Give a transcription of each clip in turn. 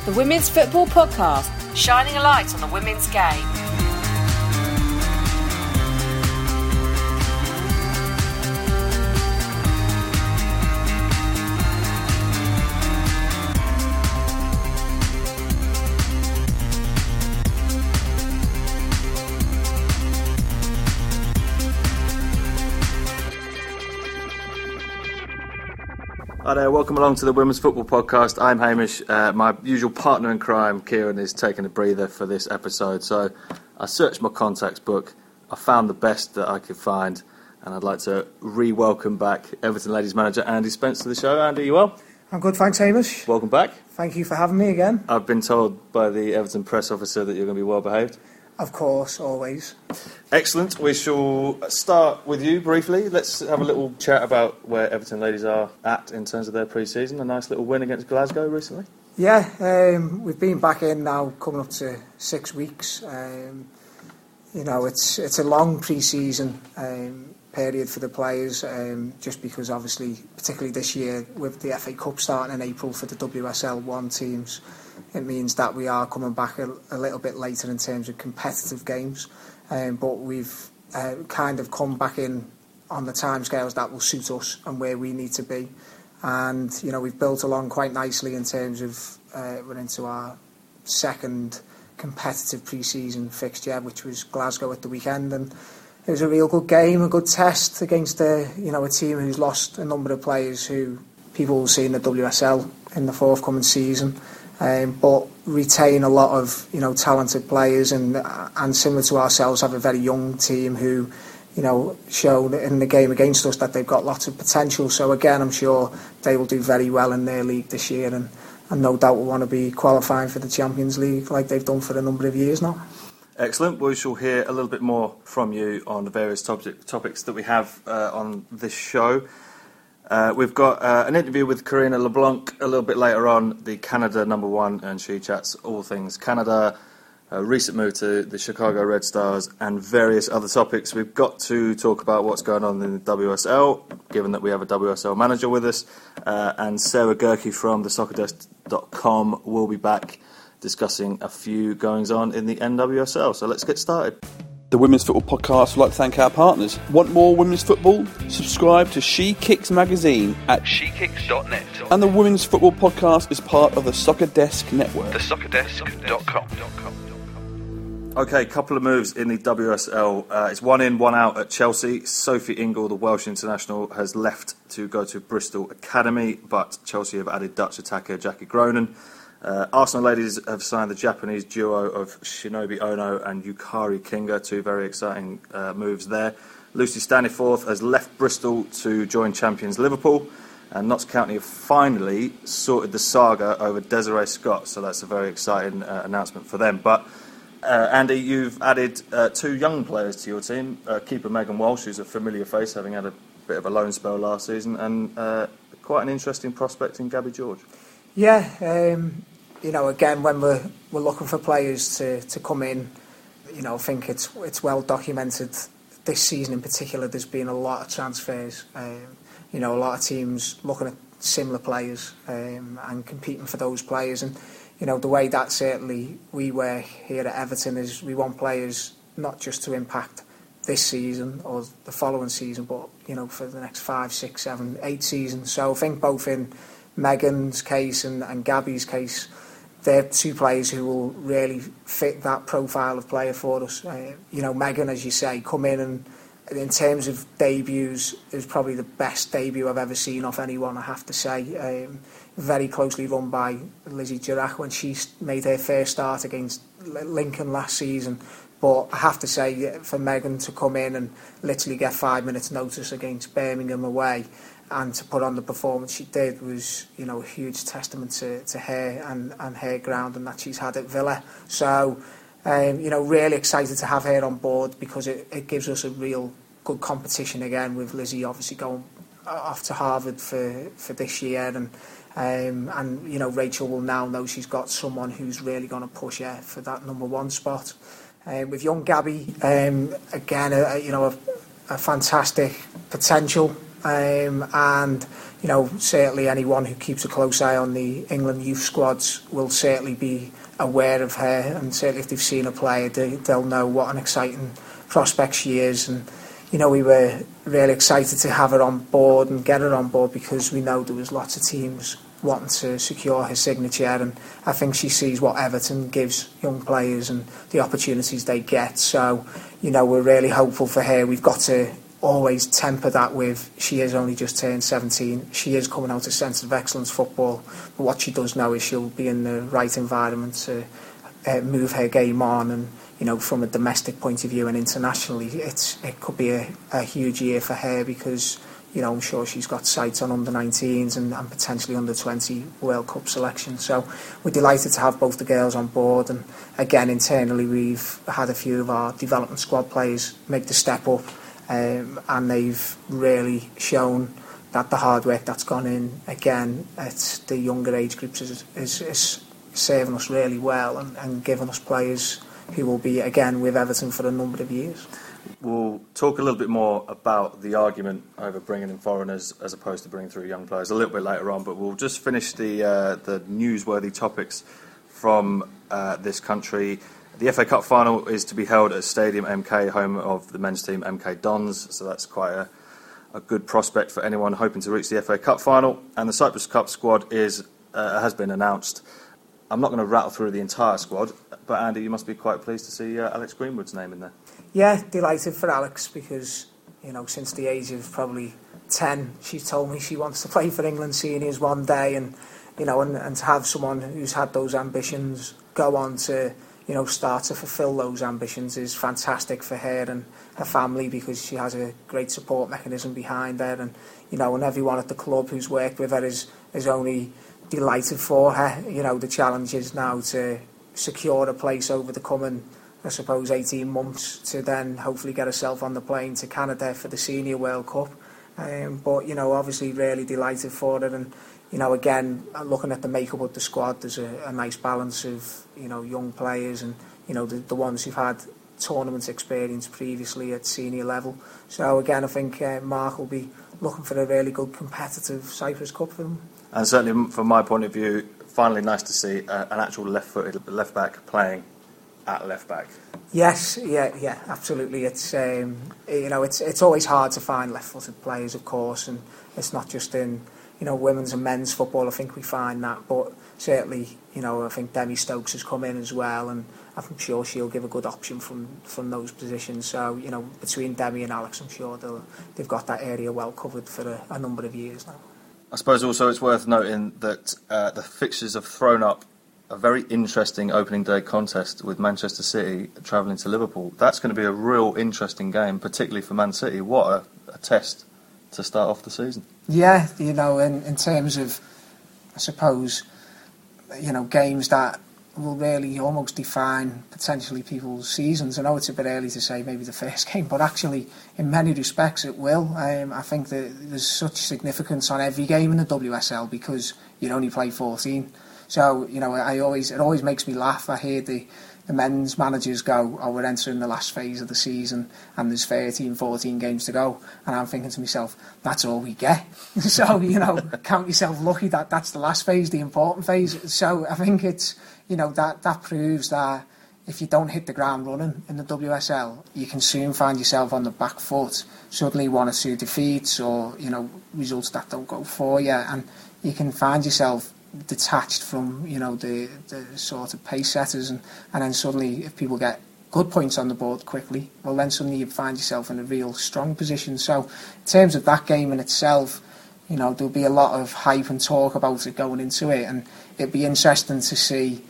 the Women's Football Podcast, shining a light on the women's game. Hi there, welcome along to the Women's Football Podcast. I'm Hamish. My usual partner in crime, Kieran, is taking a breather for this episode. So I searched my contacts book, I found the best that I could find, and I'd like to re-welcome back Everton Ladies manager Andy Spence to the show. Andy, you well? I'm good, thanks, Hamish. Welcome back. Thank you for having me again. I've been told by the Everton press officer that you're going to be well behaved. Of course, always. Excellent. We shall start with you briefly. Let's have a little chat about where Everton Ladies are at in terms of their pre-season. A nice little win against Glasgow recently. Yeah, we've been back in now, coming up to 6 weeks. It's a long pre-season period for the players, just because obviously, particularly this year with the FA Cup starting in April for the WSL 1 teams, it means that we are coming back a little bit later in terms of competitive games, but we've kind of come back in on the timescales that will suit us and where we need to be. And we've built along quite nicely in terms of we're into our second competitive pre-season fixture, which was Glasgow at the weekend, and it was a real good game, a good test against a team who's lost a number of players who people will see in the WSL in the forthcoming season. But retain a lot of talented players, and similar to ourselves, have a very young team who showed in the game against us that they've got lots of potential. So again, I'm sure they will do very well in their league this year, and no doubt will want to be qualifying for the Champions League like they've done for a number of years now. Excellent. We shall hear a little bit more from you on the various topics that we have on this show. We've got an interview with Karina LeBlanc a little bit later on, the Canada #1, and she chats all things Canada, a recent move to the Chicago Red Stars, and various other topics. We've got to talk about what's going on in the WSL, given that we have a WSL manager with us, and Sarah Gerke from thesoccerdesk.com will be back discussing a few goings-on in the NWSL. So let's get started. The Women's Football Podcast would like to thank our partners. Want more women's football? Subscribe to She Kicks magazine at shekicks.net. And the Women's Football Podcast is part of the Soccer Desk Network. thesoccerdesk.com. Okay, couple of moves in the WSL. It's 1 in, 1 out at Chelsea. Sophie Ingle, the Welsh international, has left to go to Bristol Academy, but Chelsea have added Dutch attacker Jackie Groenen. Arsenal ladies have signed the Japanese duo of Shinobi Ono and Yukari Kinga, 2 very exciting moves there. Lucy Staniforth has left Bristol to join champions Liverpool, and Notts County have finally sorted the saga over Desiree Scott, so that's a very exciting announcement for them. But Andy, you've added 2 young players to your team, keeper Megan Walsh, who's a familiar face, having had a bit of a loan spell last season, and quite an interesting prospect in Gabby George. Yeah, again, when we're looking for players to come in, I think it's well documented. This season in particular, there's been a lot of transfers. A lot of teams looking at similar players and competing for those players. And the way that certainly we work here at Everton is we want players not just to impact this season or the following season, but for the next 5, 6, 7, 8 seasons. So I think both in Megan's case and Gabby's case, they're 2 players who will really fit that profile of player for us. Megan, as you say, come in terms of debuts, it was probably the best debut I've ever seen off anyone, I have to say. Very closely run by Lizzie Jurach when she made her first start against Lincoln last season. But I have to say, for Megan to come in and literally get 5 minutes notice against Birmingham away and to put on the performance she did was, a huge testament to her and her ground and that she's had at Villa. So, really excited to have her on board because it gives us a real good competition again, with Lizzie obviously going off to Harvard for this year, and Rachel will now know she's got someone who's really going to push her for that #1 spot. With young Gabby, again, a fantastic potential and you know, certainly anyone who keeps a close eye on the England youth squads will certainly be aware of her, and certainly if they've seen her play, they'll know what an exciting prospect she is. And you know, we were really excited to have her on board and get her on board because we know there was lots of teams wanting to secure her signature, and I think she sees what Everton gives young players and the opportunities they get. So, you know, we're really hopeful for her. We've got to always temper that with she has only just turned 17. She is coming out of Centre of Excellence football, but what she does know is she'll be in the right environment to move her game on. And you know, from a domestic point of view and internationally, it could be a huge year for her because, you know, I'm sure she's got sights on under-19s and potentially under-20 World Cup selection. So we're delighted to have both the girls on board. And again, internally, we've had a few of our development squad players make the step up, and they've really shown that the hard work that's gone in, again, at the younger age groups is serving us really well and giving us players who will be, again, with Everton for a number of years. We'll talk a little bit more about the argument over bringing in foreigners as opposed to bringing through young players a little bit later on, but we'll just finish the newsworthy topics from this country. The FA Cup final is to be held at Stadium MK, home of the men's team MK Dons, so that's quite a good prospect for anyone hoping to reach the FA Cup final. And the Cyprus Cup squad has been announced. I'm not going to rattle through the entire squad, but Andy, you must be quite pleased to see Alex Greenwood's name in there. Yeah, delighted for Alex because, you know, since the age of probably 10, she's told me she wants to play for England seniors one day, and you know, and to have someone who's had those ambitions go on to, you know, start to fulfil those ambitions is fantastic for her and her family because she has a great support mechanism behind her, and you know, and everyone at the club who's worked with her is only delighted for her. You know, the challenge is now to secure a place over the coming, I suppose, 18 months to then hopefully get herself on the plane to Canada for the Senior World Cup. But, you know, obviously really delighted for her. And, you know, again, looking at the makeup of the squad, there's a nice balance of, you know, young players and, you know, the ones who've had tournament experience previously at senior level. So, again, I think Mark will be looking for a really good competitive Cyprus Cup for them. And certainly from my point of view, finally nice to see an actual left-footed left-back playing at left-back. Yes, yeah, absolutely. It's you know, it's always hard to find left-footed players, of course, and it's not just in, you know, women's and men's football. I think we find that, but certainly, you know, I think Demi Stokes has come in as well, and I'm sure she'll give a good option from those positions. So, you know, between Demi and Alex, I'm sure they've got that area well covered for a number of years now. I suppose also it's worth noting that the fixtures have thrown up a very interesting opening day contest with Manchester City travelling to Liverpool. That's going to be a real interesting game, particularly for Man City. What a test to start off the season. Yeah, you know, in terms of, I suppose, you know, games that will really almost define potentially people's seasons. I know it's a bit early to say maybe the first game, but actually in many respects it will. I think that there's such significance on every game in the WSL because you only play 14. So, you know, it always makes me laugh. I hear the men's managers go, oh, we're entering the last phase of the season and there's 13, 14 games to go. And I'm thinking to myself, that's all we get. So, you know, count yourself lucky that that's the last phase, the important phase. So I think it's, you know, that proves that if you don't hit the ground running in the WSL, you can soon find yourself on the back foot. Suddenly 1 or 2 defeats or, you know, results that don't go for you. And you can find yourself detached from, you know, the sort of pace setters, and then suddenly if people get good points on the board quickly, well then suddenly you find yourself in a real strong position. So in terms of that game in itself, you know, there'll be a lot of hype and talk about it going into it, and it'd be interesting to see.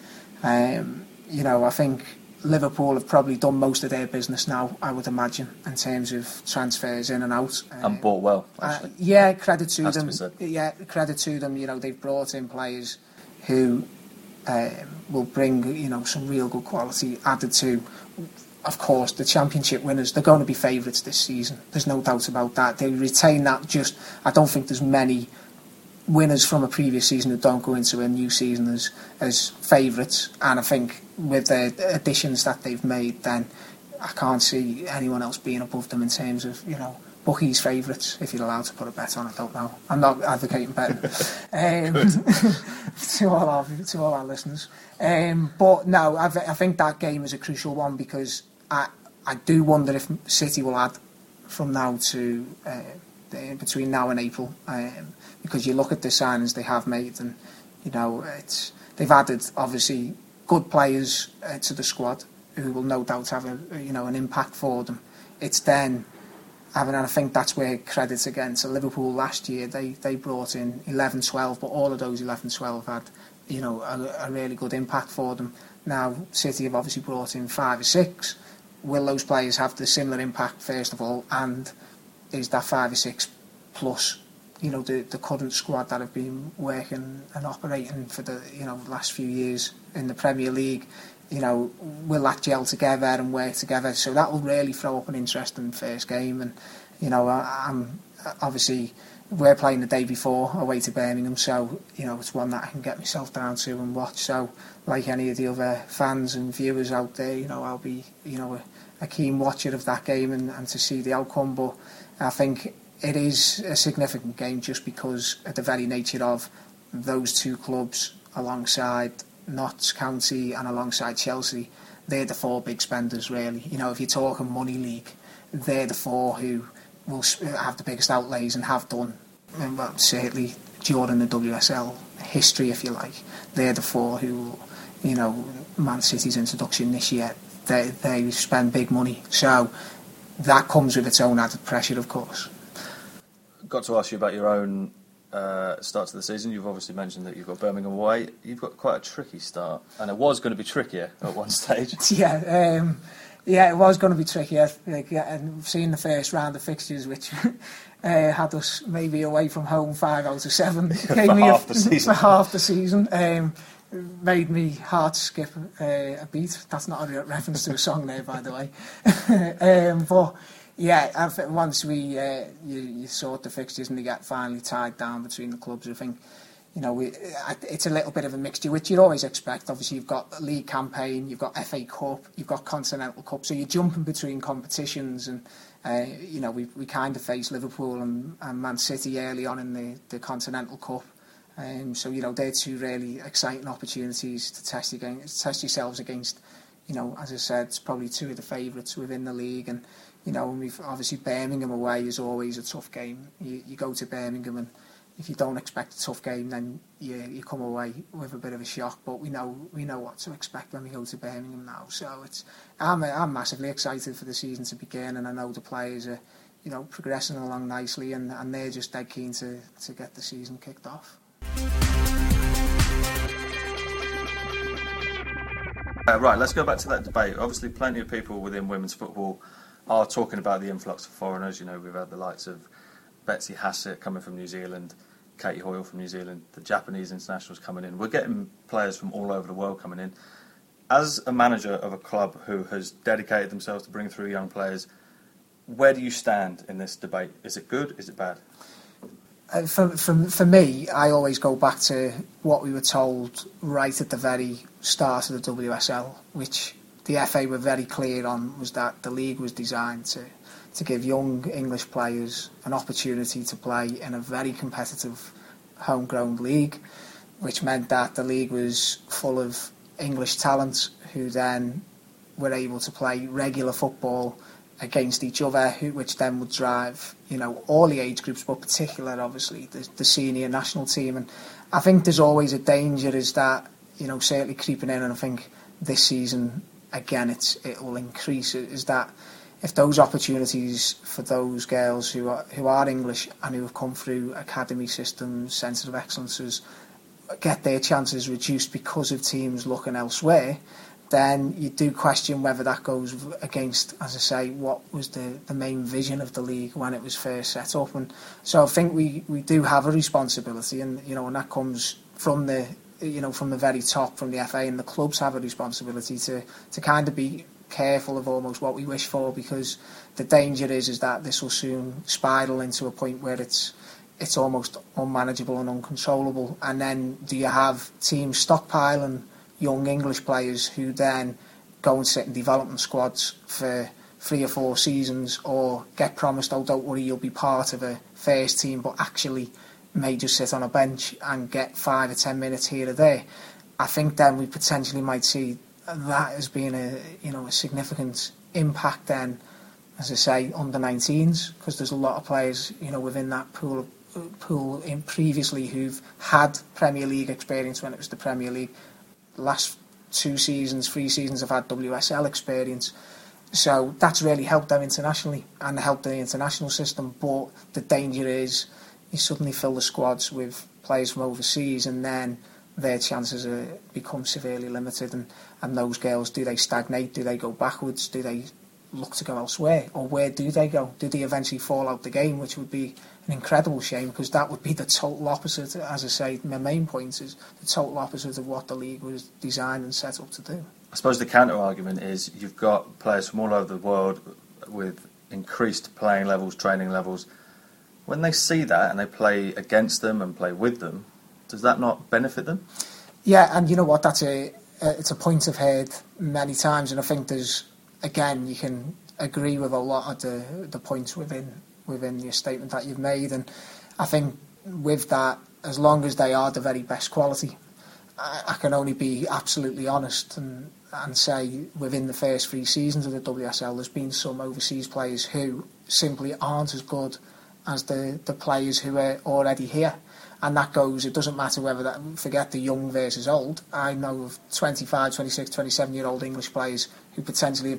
You know, I think Liverpool have probably done most of their business now, I would imagine, in terms of transfers in and out. And bought well, actually. Yeah, credit to them. Yeah, credit to them. You know, they've brought in players who will bring, you know, some real good quality added to, of course, the championship winners. They're going to be favourites this season. There's no doubt about that. They retain that. Just, I don't think there's many winners from a previous season who don't go into a new season as favourites, and I think with the additions that they've made, then I can't see anyone else being above them in terms of, you know, bookies' favourites, if you're allowed to put a bet on. I don't know. I'm not advocating betting to all our listeners. But no, I think that game is a crucial one, because I do wonder if City will add from now to between now and April, because you look at the signings they have made, and they've added obviously good players to the squad who will no doubt have an impact for them. It's then and I think that's where credit's again to Liverpool last year. They brought in 11-12, but all of those 11-12 had a really good impact for them. Now City have obviously brought in 5 or 6. Will those players have the similar impact first of all, and is that 5 or 6 plus the current squad that have been working and operating for the last few years in the Premier League, will that gel together and work together? So that will really throw up an interesting first game. And I'm obviously, we're playing the day before away to Birmingham, so it's one that I can get myself down to and watch. So like any of the other fans and viewers out there, I'll be a keen watcher of that game and to see the outcome. But I think it is a significant game just because of the very nature of those two clubs alongside Notts County and alongside Chelsea. They're the 4 big spenders really. If you're talking money league, they're the 4 who will have the biggest outlays and have done, well, certainly during the WSL history, if you like. They're the 4 who, Man City's introduction this year, they spend big money. So that comes with its own added pressure, of course. Got to ask you about your own start to the season. You've obviously mentioned that you've got Birmingham away. You've got quite a tricky start, and it was going to be trickier at one stage. Yeah, it was going to be trickier. And seeing the first round of fixtures, which had us maybe away from home 5 out of 7, for half the season, made me heart skip a beat. That's not a reference to a song there, by the way. But yeah, once you sort the fixtures and they get finally tied down between the clubs, I think it's a little bit of a mixture, which you'd always expect. Obviously, you've got a league campaign, you've got FA Cup, you've got Continental Cup, so you're jumping between competitions. And we kind of faced Liverpool and Man City early on in the Continental Cup. So they're 2 really exciting opportunities to test yourselves against. As I said, it's probably 2 of the favourites within the league. And we've obviously Birmingham away is always a tough game. You go to Birmingham, and if you don't expect a tough game, then you come away with a bit of a shock. But we know what to expect when we go to Birmingham now. So I'm massively excited for the season to begin, and I know the players are progressing along nicely, and they're just dead keen to get the season kicked off. Right, let's go back to that debate. Obviously, plenty of people within women's football are talking about the influx of foreigners. We've had the likes of Betsy Hassett coming from New Zealand, Katie Hoyle from New Zealand, the Japanese internationals coming in. We're getting players from all over the world coming in. As a manager of a club who has dedicated themselves to bring through young players, where do you stand in this debate? Is it good? Is it bad? For me, I always go back to what we were told right at the very start of the WSL, which the FA were very clear on, was that the league was designed to give young English players an opportunity to play in a very competitive homegrown league, which meant that the league was full of English talent who then were able to play regular football against each other, which then would drive all the age groups, but particularly obviously the senior national team. And I think there's always a danger is that certainly creeping in, and I think this season again it will increase, is that if those opportunities for those girls who are English and who have come through academy systems, centres of excellences, get their chances reduced because of teams looking elsewhere, then you do question whether that goes against, as I say, what was the main vision of the league when it was first set up. And so I think we do have a responsibility, and and that comes from the from the very top, from the FA, and the clubs have a responsibility to kind of be careful of almost what we wish for, because the danger is that this will soon spiral into a point where it's almost unmanageable and uncontrollable. And then do you have teams stockpiling young English players who then go and sit in development squads for 3 or 4 seasons, or get promised, oh, don't worry, you'll be part of a first team, but actually may just sit on a bench and get 5 or 10 minutes here or there, I think then we potentially might see that as being a significant impact then, as I say, under 19s, because there's a lot of players, within that pool in previously who've had Premier League experience when it was the Premier League. The last 3 seasons have had WSL experience. So that's really helped them internationally and helped the international system. But the danger is you suddenly fill the squads with players from overseas, and then their chances become severely limited. And those girls, do they stagnate? Do they go backwards? Do they look to go elsewhere? Or where do they go? Do they eventually fall out the game, which would be an incredible shame, because that would be the total opposite. As I say, my main point is the total opposite of what the league was designed and set up to do. I suppose the counter-argument is you've got players from all over the world with increased playing levels, training levels. When they see that and they play against them and play with them, does that not benefit them? Yeah, and you know what? It's a point I've heard many times, and I think again, you can agree with a lot of the points within your statement that you've made, and I think with that, as long as they are the very best quality, I can only be absolutely honest and say within the first 3 seasons of the WSL, there's been some overseas players who simply aren't as good as the players who are already here. And that goes, it doesn't matter whether forget the young versus old. I know of 25, 26, 27-year-old English players who potentially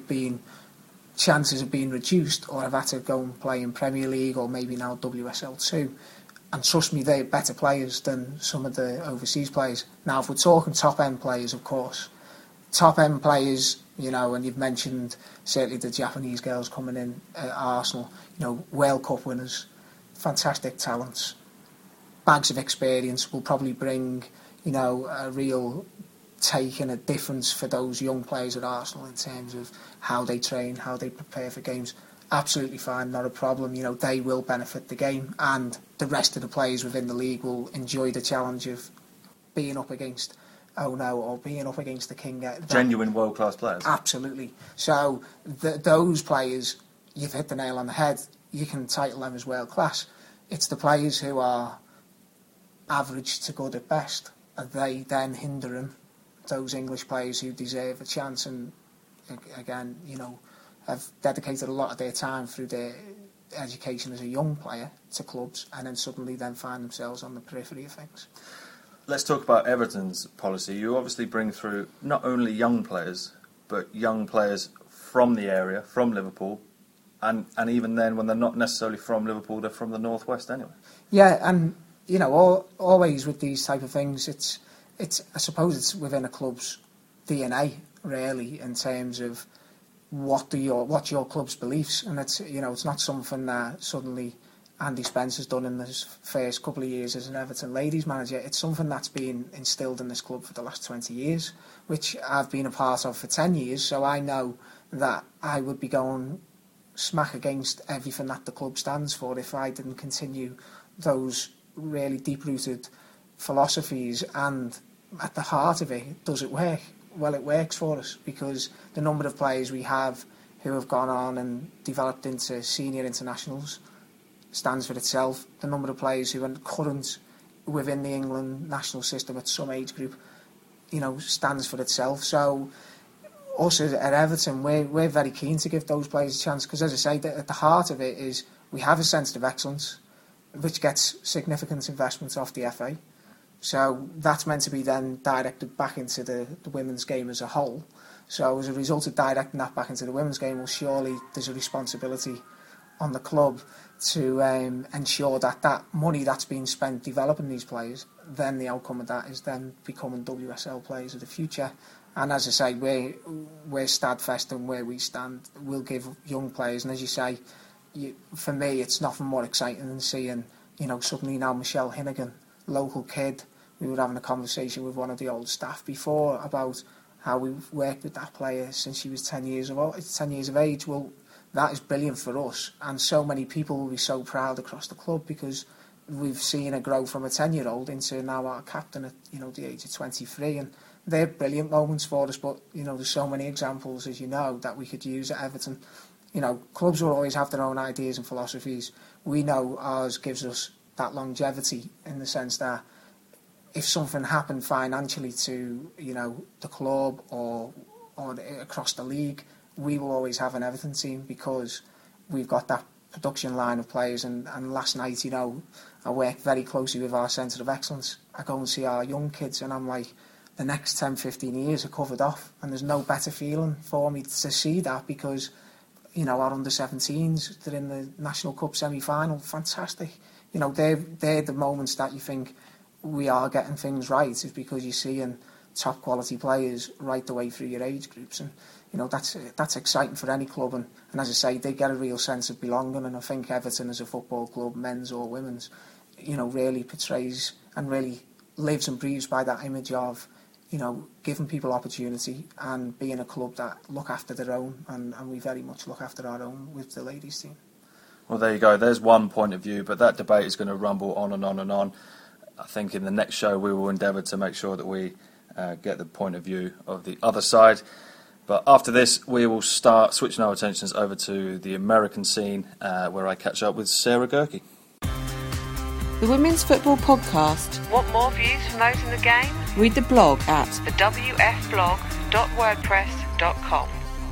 chances have been reduced or have had to go and play in Premier League or maybe now WSL 2. And trust me, they're better players than some of the overseas players. Now, if we're talking top-end players, of course, top-end players, and you've mentioned certainly the Japanese girls coming in at Arsenal, World Cup winners, fantastic talents, bags of experience, will probably bring, a real take and a difference for those young players at Arsenal in terms of how they train, how they prepare for games. Absolutely fine, not a problem. They will benefit the game, and the rest of the players within the league will enjoy the challenge of being up against or being up against the king. Genuine world-class players. Absolutely. So those players, you've hit the nail on the head. You can title them as world-class. It's the players who are average to good at best, and they then hinder them, those English players who deserve a chance and, again, have dedicated a lot of their time through their education as a young player to clubs, and then suddenly then find themselves on the periphery of things. Let's talk about Everton's policy. You obviously bring through not only young players, but young players from the area, from Liverpool, and even then, when they're not necessarily from Liverpool, they're from the northwest anyway. Yeah, and always with these type of things, it's I suppose it's within a club's DNA, really, in terms of what's your club's beliefs, and it's not something that suddenly Andy Spencer's done in his first couple of years as an Everton ladies manager. It's something that's been instilled in this club for the last 20 years, which I've been a part of for 10 years, so I know that I would be going smack against everything that the club stands for if I didn't continue those really deep-rooted philosophies. And at the heart of it, does it work? Well, it works for us, because the number of players we have who have gone on and developed into senior internationals stands for itself. The number of players who are current within the England national system at some age group, stands for itself. So us at Everton, we're very keen to give those players a chance, because, as I say, at the heart of it is we have a centre of excellence, which gets significant investments off the FA. So that's meant to be then directed back into the women's game as a whole. So as a result of directing that back into the women's game, well, surely there's a responsibility on the club to ensure that money that's being spent developing these players, then the outcome of that is then becoming WSL players of the future. And as I say, we're steadfast in where we stand. We'll give young players, and as you say, for me, it's nothing more exciting than seeing, suddenly now Michelle Hinnigan, local kid. We were having a conversation with one of the old staff before about how we've worked with that player since she was 10 years of age. Well, that is brilliant for us, and so many people will be so proud across the club, because we've seen her grow from a 10-year-old into now our captain at the age of 23, and they're brilliant moments for us. But there's so many examples, as you know, that we could use at Everton. You know, clubs will always have their own ideas and philosophies. We know ours gives us that longevity in the sense that if something happened financially to, you know, the club or across the league, we will always have an Everton team because we've got that production line of players. And last night, you know, I worked very closely with our Centre of Excellence. I go and see our young kids and I'm like, the next 10, 15 years are covered off. And there's no better feeling for me to see that because, you know, our under-17s, they're in the National Cup semi-final. Fantastic. You know, they're the moments that you think we are getting things right, is because you're seeing top quality players right the way through your age groups. And, you know, that's exciting for any club. And as I say, they get a real sense of belonging. And I think Everton as a football club, men's or women's, you know, really portrays and really lives and breathes by that image of, you know, giving people opportunity and being a club that look after their own. And we very much look after our own with the ladies team. Well, there you go. There's one point of view, but that debate is going to rumble on and on and on. I think in the next show we will endeavour to make sure that we get the point of view of the other side. But after this, we will start switching our attentions over to the American scene, where I catch up with Sarah Gerke. The Women's Football Podcast. Want more views from those in the game? Read the blog at thewfblog.wordpress.com.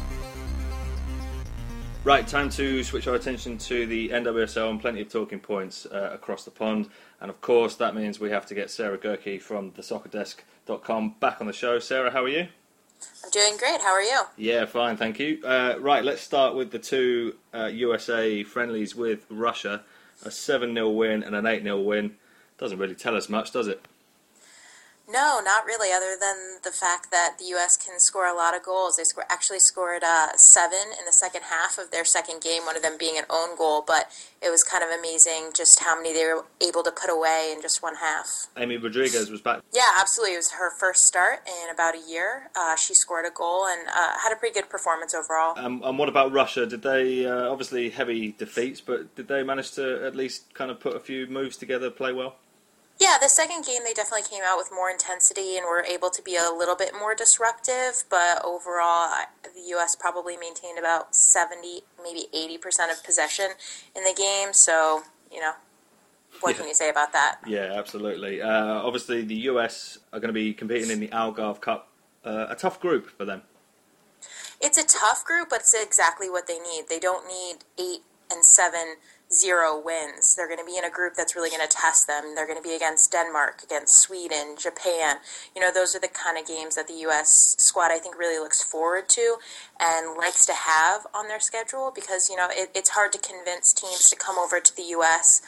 Right, time to switch our attention to the NWSL and plenty of talking points across the pond. And of course, that means we have to get Sarah Gerke from thesoccerdesk.com back on the show. Sarah, how are you? I'm doing great. How are you? Yeah, fine, thank you. Right, let's start with the two USA friendlies with Russia. A 7-0 win and an 8-0 win. Doesn't really tell us much, does it? No, not really, other than the fact that the U.S. can score a lot of goals. They actually scored 7 in the second half of their second game, one of them being an own goal, but it was kind of amazing just how many they were able to put away in just one half. Amy Rodriguez was back. Yeah, absolutely. It was her first start in about a year. She scored a goal and had a pretty good performance overall. And what about Russia? Did they, obviously heavy defeats, but did they manage to at least kind of put a few moves together, play well? Yeah, the second game they definitely came out with more intensity and were able to be a little bit more disruptive, but overall the U.S. probably maintained about 70, maybe 80% of possession in the game, so, you know, what can you say about that? Yeah, absolutely. Obviously the U.S. are going to be competing in the Algarve Cup, a tough group for them. It's a tough group, but it's exactly what they need. They don't need 8 and 7 0 wins. They're going to be in a group that's really going to test them. They're going to be against Denmark, against Sweden, Japan. You know, those are the kind of games that the U.S. squad, I think, really looks forward to and likes to have on their schedule because, you know, it's hard to convince teams to come over to the U.S.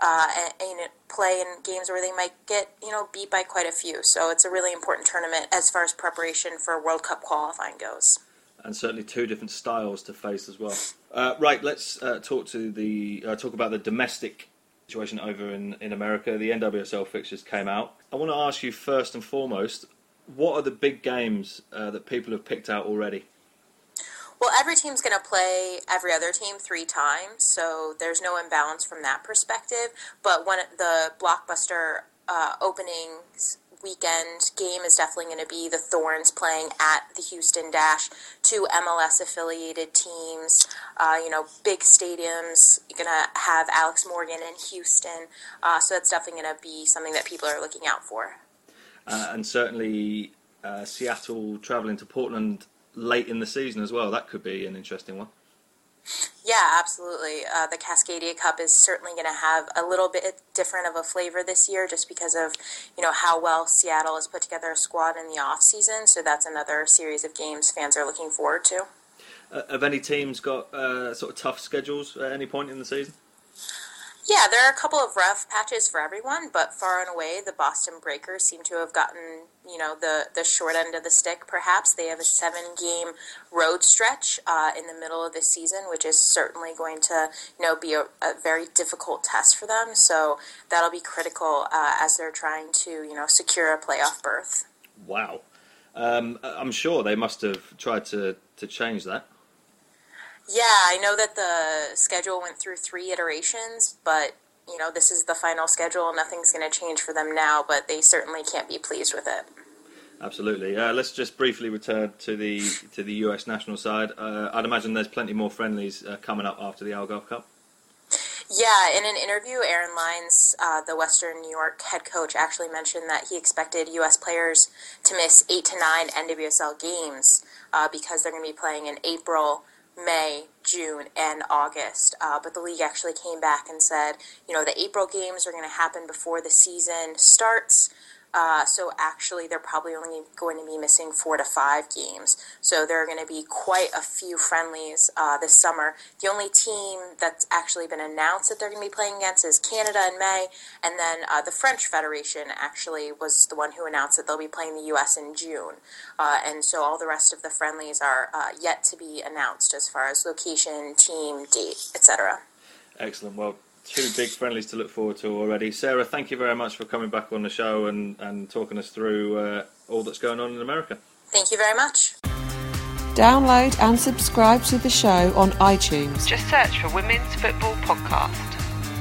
And play in games where they might get, you know, beat by quite a few. So it's a really important tournament as far as preparation for World Cup qualifying goes. And certainly two different styles to face as well. Right, let's talk about the domestic situation over in America. The NWSL fixtures came out. I want to ask you first and foremost, what are the big games that people have picked out already? Well, every team's going to play every other team 3 times, so there's no imbalance from that perspective. But the blockbuster openings weekend game is definitely going to be the Thorns playing at the Houston Dash, 2 MLS-affiliated teams, you know, big stadiums. You're going to have Alex Morgan in Houston, so that's definitely going to be something that people are looking out for. And certainly Seattle travelling to Portland late in the season as well. That could be an interesting one. Yeah, absolutely. The Cascadia Cup is certainly going to have a little bit different of a flavor this year just because of, you know, how well Seattle has put together a squad in the off-season. So that's another series of games fans are looking forward to. Have any teams got sort of tough schedules at any point in the season? Yeah, there are a couple of rough patches for everyone, but far and away the Boston Breakers seem to have gotten, you know, the short end of the stick, perhaps. They have a 7-game road stretch in the middle of the season, which is certainly going to, you know, be a very difficult test for them. So that'll be critical as they're trying to, you know, secure a playoff berth. Wow. I'm sure they must have tried to change that. Yeah, I know that the schedule went through 3 iterations, but, you know, this is the final schedule. Nothing's going to change for them now, but they certainly can't be pleased with it. Absolutely. Let's just briefly return to the US national side. I'd imagine there's plenty more friendlies coming up after the Algarve Cup. Yeah, in an interview, Aaron Lyons, the Western New York head coach, actually mentioned that he expected U.S. players to miss 8 to 9 NWSL games because they're going to be playing in April, May, June, and August. But the league actually came back and said, the April games are going to happen before the season starts. So actually, they're probably only going to be missing 4 to 5 games. So there are going to be quite a few friendlies this summer. The only team that's actually been announced that they're going to be playing against is Canada in May. And then the French Federation actually was the one who announced that they'll be playing the U.S. in June. And so all the rest of the friendlies are yet to be announced as far as location, team, date, etc. Excellent. Well, 2 big friendlies to look forward to already. Sarah, thank you very much for coming back on the show and talking us through all that's going on in America. Thank you very much. Download and subscribe to the show on iTunes. Just search for Women's Football Podcast.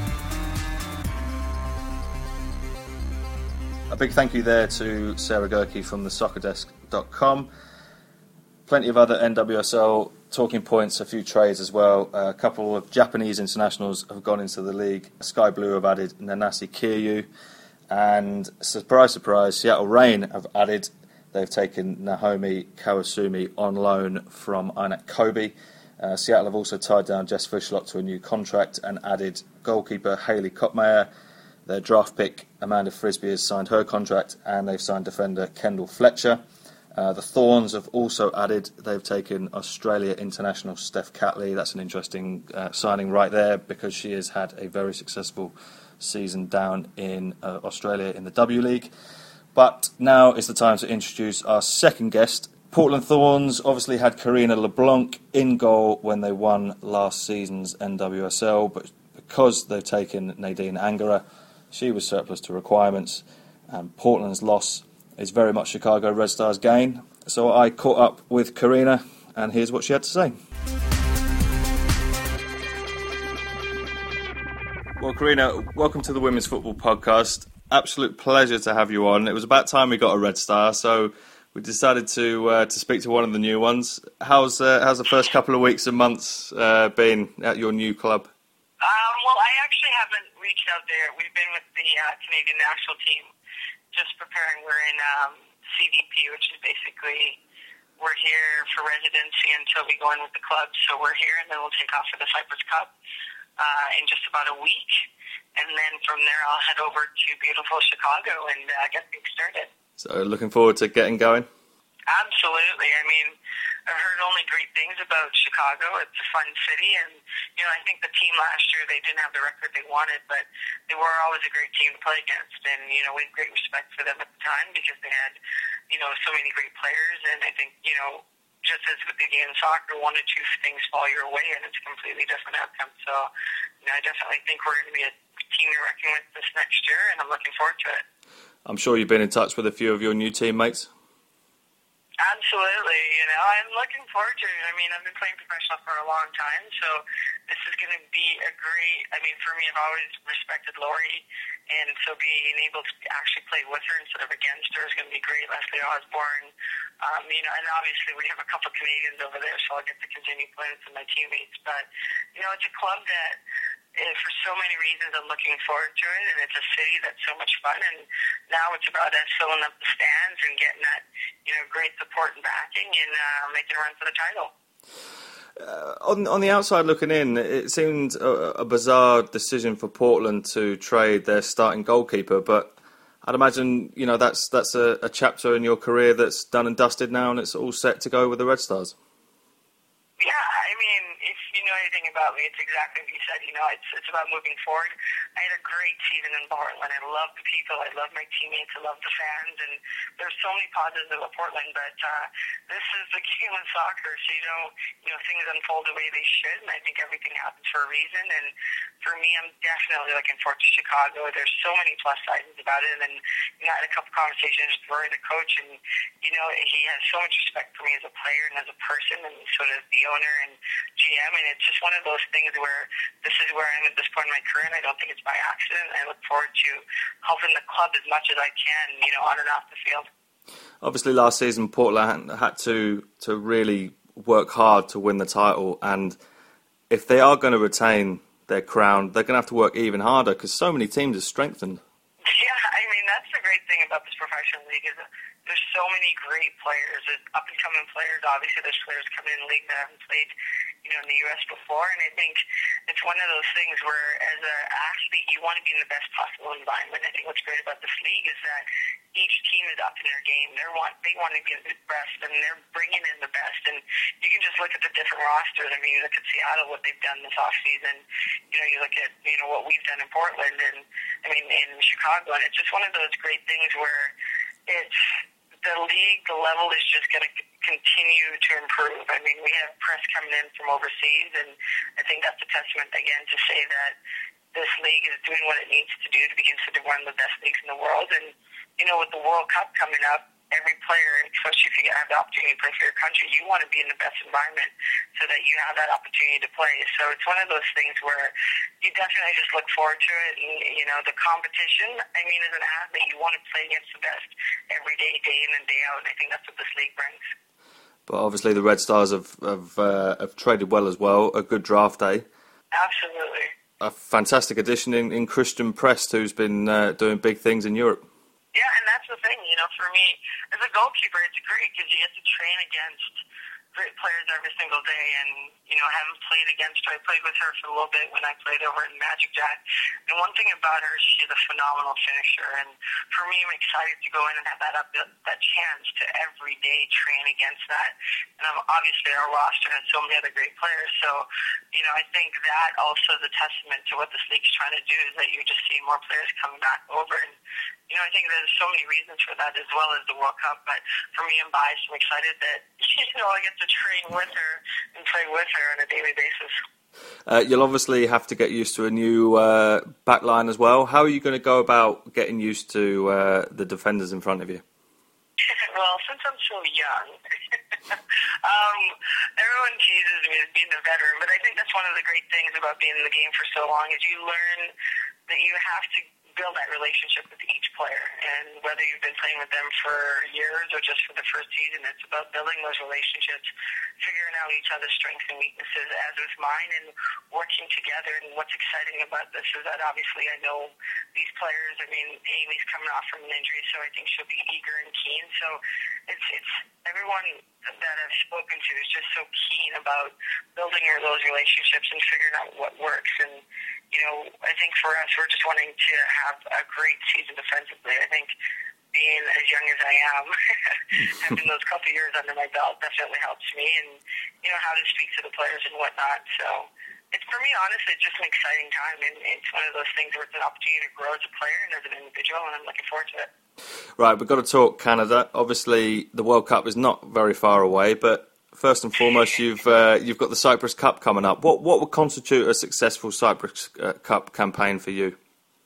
A big thank you there to Sarah Gerke from thesoccerdesk.com. Plenty of other NWSL talking points, a few trades as well. A couple of Japanese internationals have gone into the league. Sky Blue have added Nanasi Kiryu. And surprise, surprise, Seattle Reign have added. They've taken Naomi Kawasumi on loan from Inet Kobe. Seattle have also tied down Jess Fishlock to a new contract and added goalkeeper Hayley Kottmeyer. Their draft pick, Amanda Frisbee, has signed her contract, and they've signed defender Kendall Fletcher. The Thorns have also added. They've taken Australia international Steph Catley. That's an interesting signing right there because she has had a very successful season down in Australia in the W League. But now is the time to introduce our second guest. Portland Thorns obviously had Karina LeBlanc in goal when they won last season's NWSL, but because they've taken Nadine Angara, she was surplus to requirements, and Portland's loss is very much Chicago Red Stars' gain. So I caught up with Karina, and here's what she had to say. Well, Karina, welcome to the Women's Football Podcast. Absolute pleasure to have you on. It was about time we got a Red Star, so we decided to speak to one of the new ones. How's the first couple of weeks and months been at your new club? Well, I actually haven't reached out there. We've been with the Canadian national team, just preparing. We're in CDP, which is basically we're here for residency until we go in with the club. So we're here, and then we'll take off for the Cyprus Cup in just about a week. And then from there, I'll head over to beautiful Chicago and get things started. So looking forward to getting going? Absolutely. I mean, I've heard only great things about Chicago. It's a fun city, and I think the team last year, they didn't have the record they wanted, but they were always a great team to play against. And we had great respect for them at the time because they had so many great players. And I think just as with the game of soccer, 1 or 2 things fall your way, and it's a completely different outcome. So I definitely think we're going to be a team to reckon with this next year, and I'm looking forward to it. I'm sure you've been in touch with a few of your new teammates. Absolutely, I'm looking forward to it. I mean, I've been playing professional for a long time, so this is going to be a great, for me, I've always respected Lori, and so being able to actually play with her instead of against her is going to be great. Leslie Osborne, and obviously we have a couple of Canadians over there, so I'll get to continue playing with my teammates, but, it's a club that, for so many reasons, I'm looking forward to it, and it's a city that's so much fun, and now it's about us filling up the stands and getting that, great support and backing and making a run for the title. On the outside looking in, it seemed a bizarre decision for Portland to trade their starting goalkeeper, but I'd imagine, that's a chapter in your career that's done and dusted now, and it's all set to go with the Red Stars. Yeah, if you know anything about me, it's exactly what you said. It's about moving forward. I had a great season in Portland. I love the people. I love my teammates. I love the fans. And there's so many positives about Portland. But this is the game of soccer, so things unfold the way they should. And I think everything happens for a reason. And for me, I'm definitely looking forward to Chicago. There's so many plus sides about it. And I had a couple conversations with Rory, the coach, and he has so much respect for me as a player and as a person, and sort of the owner and GM, and it's just one of those things where this is where I am at this point in my career, and I don't think it's by accident. I look forward to helping the club as much as I can, on and off the field. Obviously, last season Portland had to really work hard to win the title, and if they are going to retain their crown, they're going to have to work even harder because so many teams have strengthened. Yeah, I mean, that's the great thing about this professional league is there's so many great players, up-and-coming players. Obviously, there's players coming in the league that haven't played, in the U.S. before, and I think it's one of those things where, as an athlete, you want to be in the best possible environment. I think what's great about this league is that each team is up in their game. They want to be the best, and they're bringing in the best. And you can just look at the different rosters. I mean, you look at Seattle, what they've done this offseason. You look at what we've done in Portland, and in Chicago, and it's just one of those great things where it's the league. The level is just going to continue to improve. I mean, we have press coming in from overseas, and I think that's a testament again to say that this league is doing what it needs to do to be considered one of the best leagues in the world. And with the World Cup coming up, every player, especially if you have the opportunity to play for your country, you want to be in the best environment so that you have that opportunity to play. So it's one of those things where you definitely just look forward to it. And, the competition, I mean, as an athlete, you want to play against the best every day, day in and day out. And I think that's what this league brings. But obviously the Red Stars have traded well as well. A good draft day. Absolutely. A fantastic addition in Christian Prest, who's been doing big things in Europe. Yeah, and that's the thing, for me, as a goalkeeper, it's great because you get to train against great players every single day, and, I haven't played against her. I played with her for a little bit when I played over in Magic Jack, and one thing about her, she's a phenomenal finisher, and for me, I'm excited to go in and have that chance to every day train against that, and obviously our roster has so many other great players, so, I think that also is a testament to what this league's trying to do, is that you're just seeing more players coming back over, and I think there's so many reasons for that, as well as the World Cup. But for me, I'm biased. I'm excited that I get to train with her and play with her on a daily basis. You'll obviously have to get used to a new back line as well. How are you going to go about getting used to the defenders in front of you? Well, since I'm so young, everyone teases me as being a veteran, but I think that's one of the great things about being in the game for so long is you learn that you have to build that relationship with each player, and whether you've been playing with them for years or just for the first season, it's about building those relationships, figuring out each other's strengths and weaknesses, as with mine, and working together. And what's exciting about this is that obviously I know these players. I mean, Amy's coming off from an injury, so I think she'll be eager and keen. So it's everyone that I've spoken to is just so keen about building those relationships and figuring out what works. And I think for us, we're just wanting to have a great season defensively. I think being as young as I am, having those couple of years under my belt definitely helps me, and how to speak to the players and whatnot. So it's, for me, honestly, it's just an exciting time, and it's one of those things where it's an opportunity to grow as a player and as an individual, and I'm looking forward to it. Right, we've got to talk Canada. Obviously, the World Cup is not very far away, but first and foremost, you've got the Cyprus Cup coming up. What would constitute a successful Cyprus Cup campaign for you?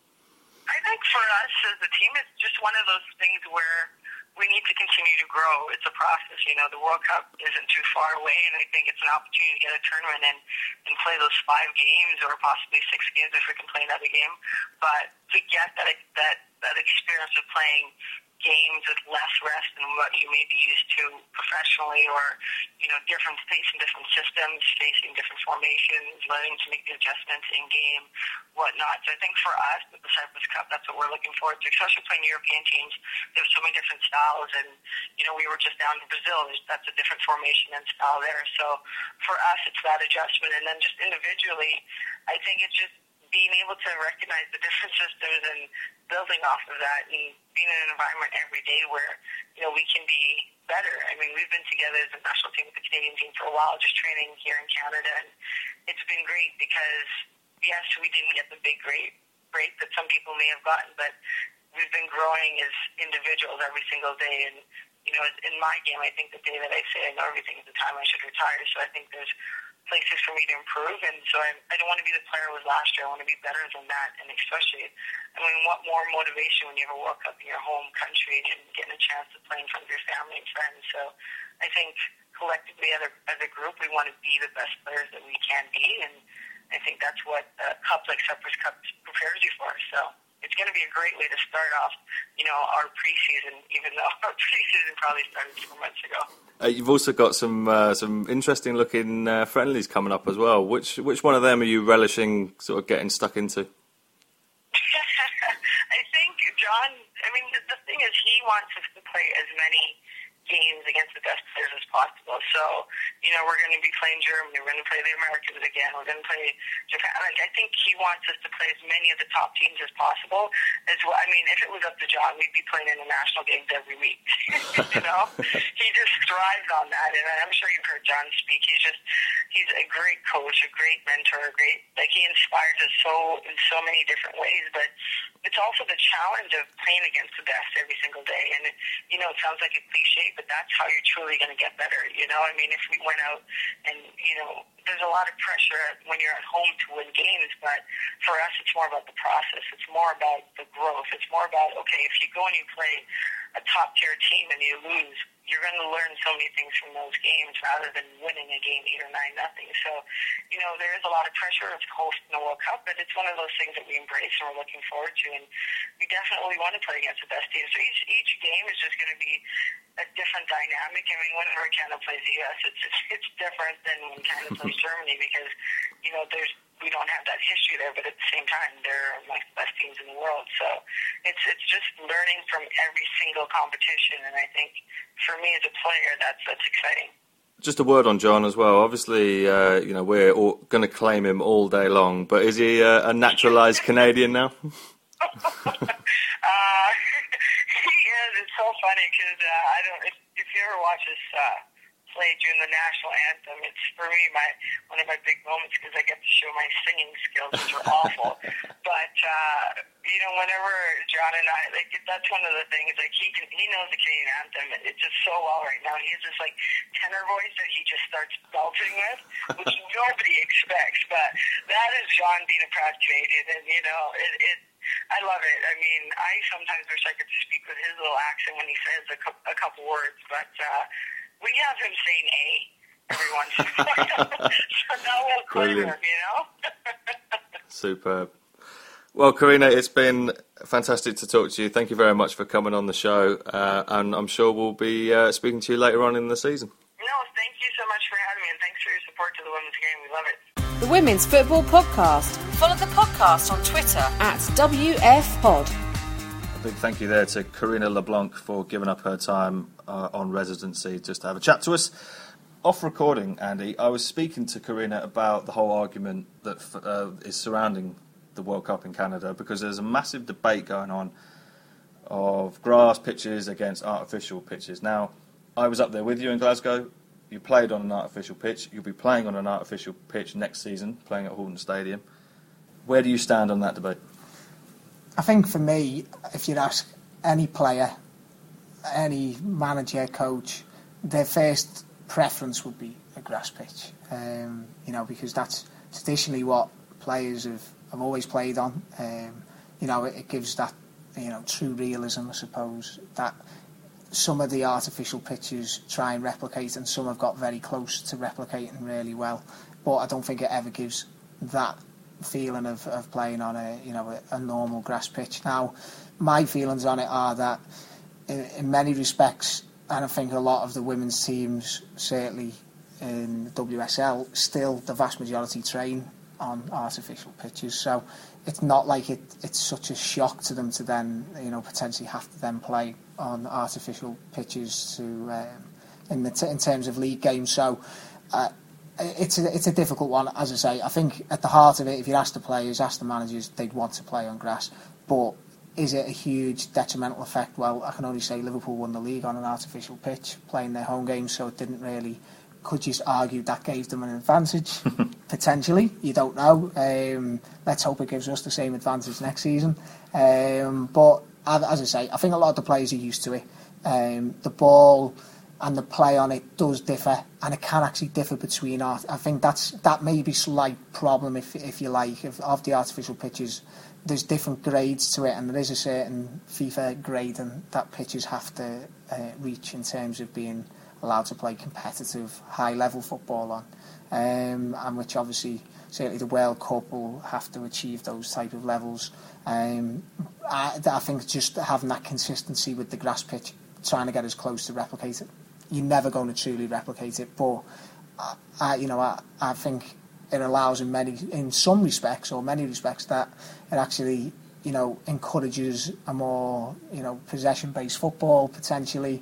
I think for us as a team, it's just one of those things where we need to continue to grow. It's a process. The World Cup isn't too far away, and I think it's an opportunity to get a tournament and play those 5 games or possibly 6 games if we can play another game. But to get that experience of playing games with less rest than what you may be used to professionally, or facing different systems, facing different formations, learning to make the adjustments in game, whatnot. So I think for us with the Cyprus Cup, that's what we're looking forward to, especially playing European teams. There's so many different styles, and we were just down in Brazil. That's a different formation and style there. So for us, it's that adjustment, and then just individually, I think it's just being able to recognize the different systems and building off of that, and being in an environment every day where we can be better. I mean, we've been together as a national team with the Canadian team for a while, just training here in Canada, and it's been great because yes, we didn't get the big break that some people may have gotten, but we've been growing as individuals every single day. And in my game, I think the day that I say I know everything is the time I should retire. So I think there's places for me to improve, and so I don't want to be the player I was last year. I want to be better than that, and especially, what more motivation when you have a World Cup in your home country and getting a chance to play in front of your family and friends. So I think collectively as a group, we want to be the best players that we can be, and I think that's what a cup like Cyprus Cup prepares you for. So it's going to be a great way to start off, our preseason, even though our preseason probably started 4 months ago. You've also got some interesting looking friendlies coming up as well. Which one of them are you relishing sort of getting stuck into? I think John, the thing is he wants us to play as many games against the best players as possible. So, we're going to be playing Germany, we're going to play the Americans again, we're going to play Japan. I think he wants us to play as many of the top teams as possible. As well, if it was up to John, we'd be playing international games every week. He just thrives on that, and I'm sure you've heard John speak. He's a great coach, a great mentor, he inspires us in so many different ways. But it's also the challenge of playing against the best every single day. And it sounds like a cliche, but that's how you're truly going to get better. If we went out and there's a lot of pressure when you're at home to win games, but for us it's more about the process. It's more about the growth. It's more about, okay, if you go and you play a top tier team and you lose, you're going to learn so many things from those games rather than winning a game 8 or 9-0. So, there is a lot of pressure of hosting the World Cup, but it's one of those things that we embrace and we're looking forward to, and we definitely want to play against the best teams. So each game is just going to be a different dynamic. Whenever Canada plays the U.S., it's different than when Canada plays Germany because, we don't have that history there, but at the same time, they're like the best teams in the world. So it's just learning from every single competition, and I think for me as a player, that's exciting. Just a word on John as well. Obviously, we're going to claim him all day long, but is he a naturalised Canadian now? He is. It's so funny because if you ever watch us play during the national anthem, it's for me one of my big moments because I get to show my singing skills, which are awful. But whenever John and I, that's one of the things. He knows the Canadian anthem. It's just so well right now. He has this tenor voice that he just starts belting with, which nobody expects. But that is John being a proud Canadian, and I love it. I sometimes wish I could speak with his little accent when he says a couple words, but we have him saying A every once in a while. So now we'll claim him, Superb. Well, Karina, it's been fantastic to talk to you. Thank you very much for coming on the show, and I'm sure we'll be speaking to you later on in the season. No, thank you so much for having me, and thanks for your support to the women's game. We love it. The Women's Football Podcast. Follow the podcast on Twitter @WFPod. A big thank you there to Karina LeBlanc for giving up her time on residency just to have a chat to us. Off recording, Andy, I was speaking to Karina about the whole argument that is surrounding the World Cup in Canada, because there's a massive debate going on of grass pitches against artificial pitches. Now, I was up there with you in Glasgow. You played on an artificial pitch. You'll be playing on an artificial pitch next season, playing at Halton Stadium. Where do you stand on that debate? I think for me, if you'd ask any player, any manager, coach, their first preference would be a grass pitch. Because that's traditionally what players have always played on. It gives that, true realism, I suppose, that some of the artificial pitches try and replicate, and some have got very close to replicating really well. But I don't think it ever gives that feeling of playing on a normal grass pitch. Now, my feelings on it are that in many respects, and I think a lot of the women's teams, certainly in the WSL, still the vast majority train on artificial pitches. So it's not like it's such a shock to them to then potentially have to then play on artificial pitches in terms of league games. So it's a difficult one, as I say. I think at the heart of it, if you ask the players, ask the managers, they'd want to play on grass. But is it a huge detrimental effect? Well, I can only say Liverpool won the league on an artificial pitch, playing their home games, so it didn't really... Could you argue that gave them an advantage? Potentially, you don't know. Let's hope it gives us the same advantage next season. But as I say, I think a lot of the players are used to it. The ball and the play on it does differ, and it can actually differ between art. I think that may be a slight problem, if you like, of the artificial pitches. There's different grades to it, and there is a certain FIFA grade and that pitches have to reach in terms of being allowed to play competitive, high-level football on, and which obviously certainly the World Cup will have to achieve those type of levels. I think just having that consistency with the grass pitch, trying to get as close to replicate it. You're never going to truly replicate it, but I think it allows in some respects or many respects that it actually encourages a more possession-based football, potentially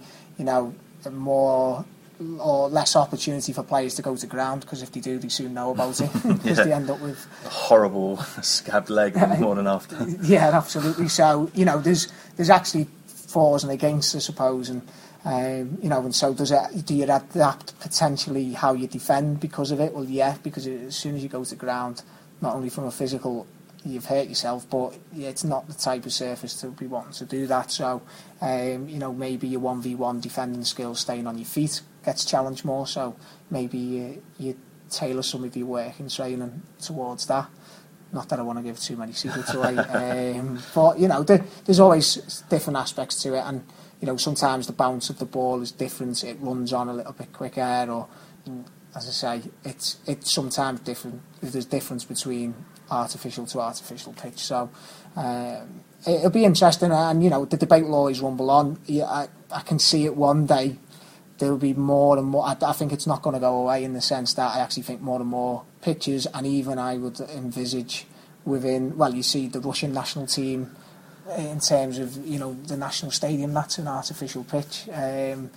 more or less opportunity for players to go to ground, because if they do, they soon know about it, because they end up with a horrible scabbed leg more than after. Yeah, absolutely. So there's actually fors and against, I suppose, and and so do you adapt potentially how you defend because of it? Well, yeah, because as soon as you go to ground, not only from a physical, you've hurt yourself, but it's not the type of surface to be wanting to do that. So, maybe your 1v1 defending skills, staying on your feet, gets challenged more. So maybe you tailor some of your work and training towards that. Not that I want to give too many secrets away, but there's always different aspects to it, and sometimes the bounce of the ball is different. It runs on a little bit quicker, or as I say, it's sometimes different. There's difference between artificial to artificial pitch. So it'll be interesting, and the debate will always rumble on. I can see it one day. There'll be more and more. I think it's not going to go away, in the sense that I actually think more and more pitches, and even I would envisage you see the Russian national team in terms of the national stadium, that's an artificial pitch, and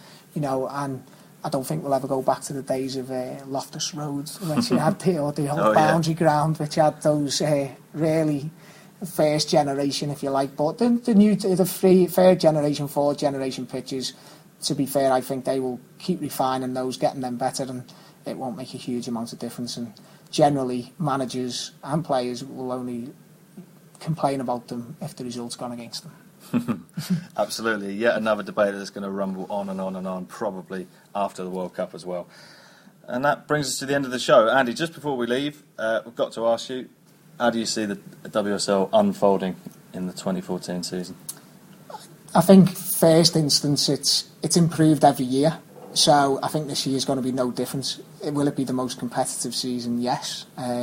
I don't think we'll ever go back to the days of Loftus Road, which you had the old boundary ground, which had those really first generation, if you like, but the third generation, fourth generation pitches, to be fair, I think they will keep refining those, getting them better, and it won't make a huge amount of difference. And generally, managers and players will only complain about them if the result's gone against them. Absolutely. Yet another debate that's going to rumble on and on and on, probably after the World Cup as well. And that brings us to the end of the show. Andy, just before we leave, we've got to ask you, how do you see the WSL unfolding in the 2014 season? I think, first instance, it's improved every year. So I think this year is going to be no different. Will it be the most competitive season? Yes.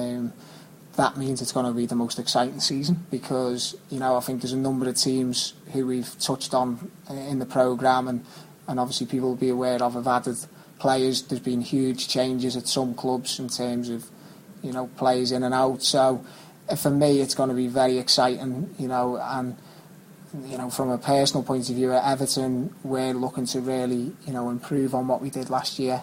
That means it's going to be the most exciting season, because I think there's a number of teams who we've touched on in the programme, and obviously people will be aware of, have added players. There's been huge changes at some clubs in terms of players in and out. So for me, it's going to be very exciting. And from a personal point of view, at Everton, we're looking to really improve on what we did last year,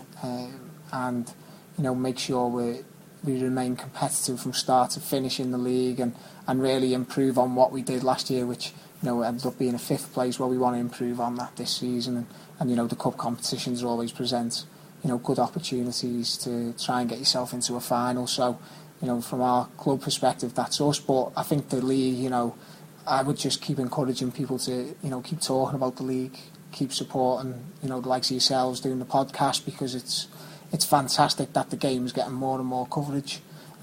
and make sure we remain competitive from start to finish in the league, and really improve on what we did last year, which ended up being a 5th place. Well, we want to improve on that this season, and the cup competitions always present good opportunities to try and get yourself into a final. So from our club perspective, that's us. But I think the league, I would just keep encouraging people to keep talking about the league, keep supporting the likes of yourselves doing the podcast, because it's fantastic that the game's getting more and more coverage.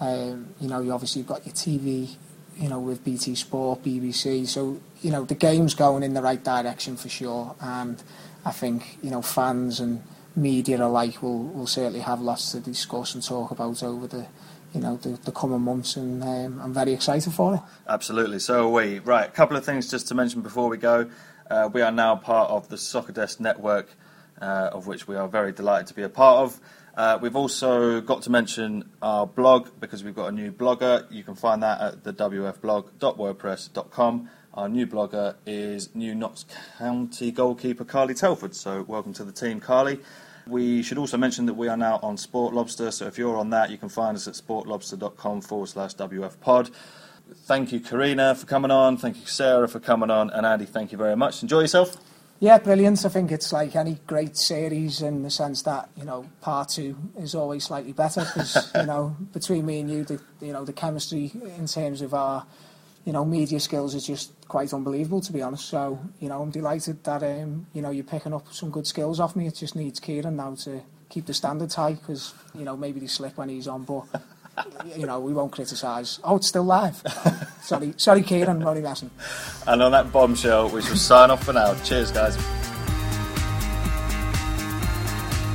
You obviously got your TV, with BT Sport, BBC. So the game's going in the right direction for sure. And I think fans and media alike will certainly have lots to discuss and talk about over the coming months, and I'm very excited for it. Absolutely, so are we. Right, a couple of things just to mention before we go. We are now part of the Soccer Desk network, of which we are very delighted to be a part of. We've also got to mention our blog, because we've got a new blogger. You can find that at the wfblog.wordpress.com. Our new blogger is New Notts County goalkeeper Carly Telford, so welcome to the team, Carly. We should also mention that we are now on Sport Lobster, so if you're on that, you can find us at sportlobster.com/WFpod. Thank you, Karina, for coming on. Thank you, Sarah, for coming on. And Andy, thank you very much. Enjoy yourself. Yeah, brilliant. I think it's like any great series, in the sense that, part 2 is always slightly better, because, between me and you, the chemistry in terms of our, media skills is just quite unbelievable, to be honest. So, I'm delighted that, you're picking up some good skills off me. It just needs Kieran now to keep the standards high, because, maybe they slip when he's on, but, we won't criticise. Oh, it's still live. Sorry, Kieran, I'm only messing. And on that bombshell, we shall sign off for now. Cheers, guys.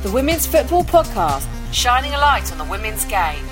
The Women's Football Podcast, shining a light on the women's game.